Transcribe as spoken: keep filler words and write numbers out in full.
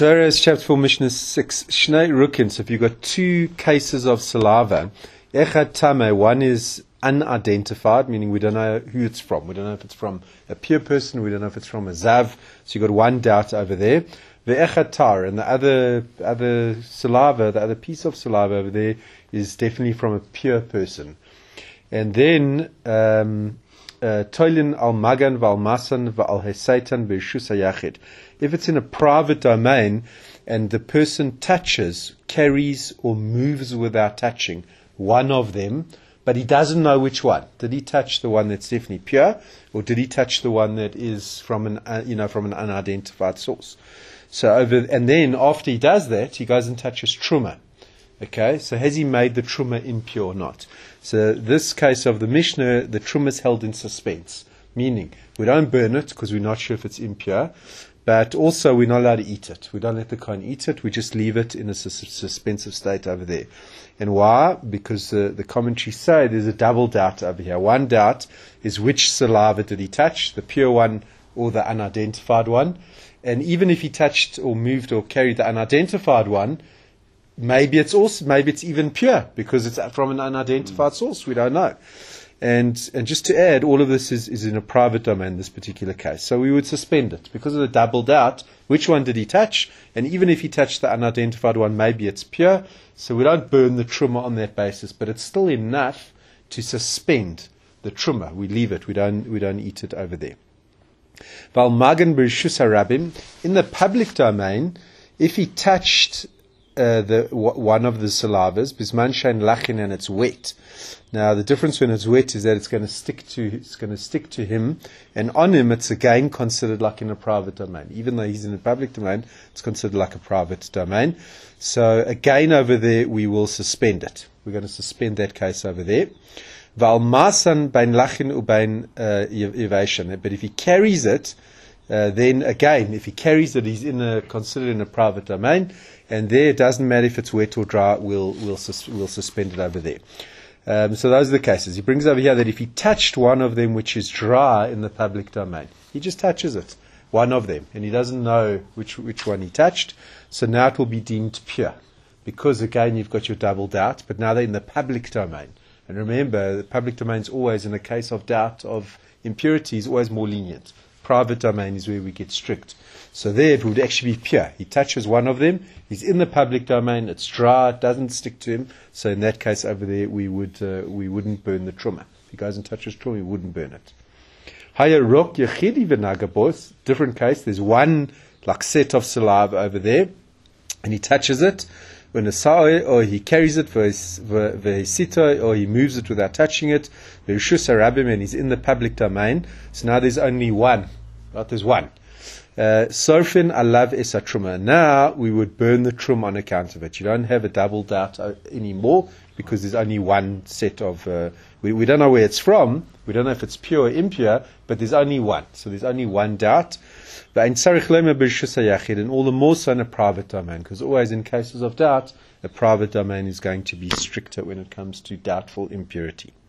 Torah chapter four, Mishnah six. Shnei rukin. So if you've got two cases of saliva, echad tameh, one is unidentified, meaning we don't know who it's from. We don't know if it's from a pure person. We don't know if it's from a zav. So you've got one doubt over there. The echad tar, and the other other saliva, the other piece of saliva over there is definitely from a pure person. And then um, toilin al magan val masan val hesaitan b'rishus hayachid. If it's in a private domain and the person touches, carries, or moves without touching one of them, but he doesn't know which one. Did he touch the one that's definitely pure, or did he touch the one that is from an uh, you know from an unidentified source? So over, and then after he does that, he goes and touches truma. Okay, so has he made the truma impure or not? So this case of the Mishnah, the truma is held in suspense, meaning we don't burn it because we're not sure if it's impure, but also we're not allowed to eat it. We don't let the kohen eat it. We just leave it in a sus- suspensive state over there. And why? Because uh, the commentaries say there's a double doubt over here. One doubt is which saliva did he touch, the pure one or the unidentified one. And even if he touched or moved or carried the unidentified one, maybe it's also maybe it's even pure because it's from an unidentified source. We don't know. And and just to add, all of this is, is in a private domain, this particular case. So we would suspend it because of the double doubt. Which one did he touch? And even if he touched the unidentified one, maybe it's pure. So we don't burn the truma on that basis, but it's still enough to suspend the truma. We leave it. We don't we don't eat it over there. Val magan b'rishus harabim, in the public domain, if he touched uh, the w- one of the salivas, bisman shein lachin, and it's wet. Now the difference when it's wet is that it's going to stick to it's going to stick to him, and on him it's again considered like in a private domain. Even though he's in a public domain, it's considered like a private domain. So again over there we will suspend it. We're going to suspend that case over there. Val masan bein lachin ubein yevation. But if he carries it, uh, then again, if he carries it, he's in a considered in a private domain, and there it doesn't matter if it's wet or dry. We'll we'll sus- we'll suspend it over there. Um, so those are the cases. He brings over here that if he touched one of them which is dry in the public domain, he just touches it, one of them, and he doesn't know which which one he touched. So now it will be deemed pure, because again you've got your double doubt. But now they're in the public domain. And remember, the public domain is always, in a case of doubt of impurity, is always more lenient. Private domain is where we get strict. So there it would actually be pure. He touches one of them, he's in the public domain, it's dry, it doesn't stick to him. So in that case over there, we would uh, we wouldn't burn the truma. If he goes and touches truma, we wouldn't burn it. Haya rok yechidi v'nagabos, different case. There's one like set of saliva over there, and he touches it. When a sa'oi, or he carries it for his sito, or he moves it without touching it, v'rishus harabim, and he's in the public domain. So now there's only one. Right? There's one. Sorfin alav esa truma. Now we would burn the truma on account of it. You don't have a double doubt anymore because there's only one set of. Uh, we we don't know where it's from. We don't know if it's pure or impure, but there's only one. So there's only one doubt. And all the more so in a private domain, because always in cases of doubt, a private domain is going to be stricter when it comes to doubtful impurity.